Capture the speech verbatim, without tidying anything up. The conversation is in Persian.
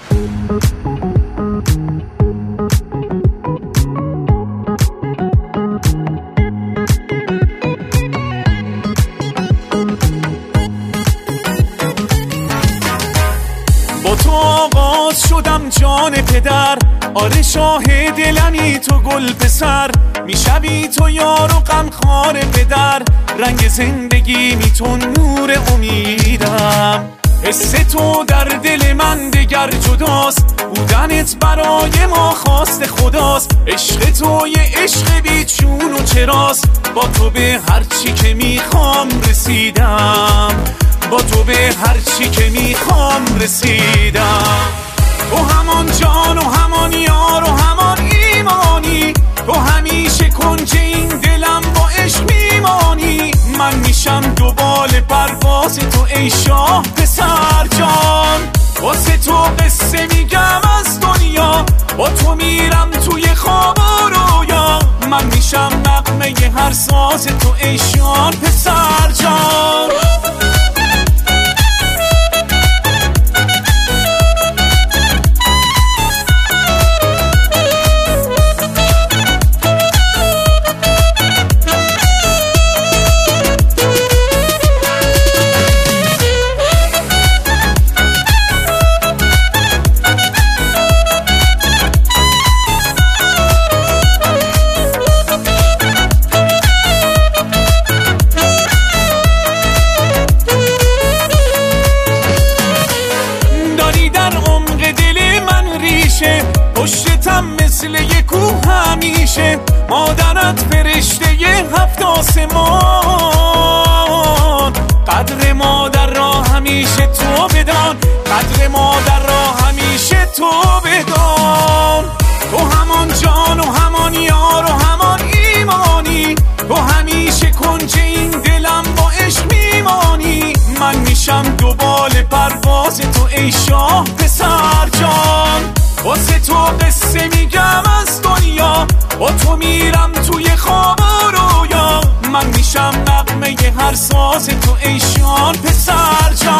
تو آغاز شدم جان پدر، آره شاه دلمی تو گل پسر، میشوی تو یار و غمخوار پدر، رنگ زندگی می تو نور امیدم. حس تو در دل من دگر جداست، بودنت برای ما خواست خداست. عشق تو یه عشق بی چون و چراست، با تو به هر چی که میخوام رسیدم، با تو به هر چی که میخوام رسیدم. تو همان جان و همان یار و همان ایمانی، تو همیشه کنج این دلم با عشق میمانی. من میشم دو بال پرواز تو ای شاه پسر جان، واسه تو قصه میگم از دنیا، با تو میرم توی خواب و رویا. من میشم نغمه هر ساز تو ای شاه پسر جان. پشتم مثل یک کوه همیشه، مادرت فرشته ی هفت آسمان. قدر مادر را همیشه تو بدان، قدر مادر را همیشه تو بدان. تو همان جان و همان یار و همان ایمانی، تو همیشه کنج این دلم با عشق میمانی. من میشم دو بال پرواز تو ای شاه پسر جان، واسه تو قصه میگم از دنیا، با تو میرم توی خواب و رویا. من میشم نغمه هر ساز تو ای شاه پسر جان.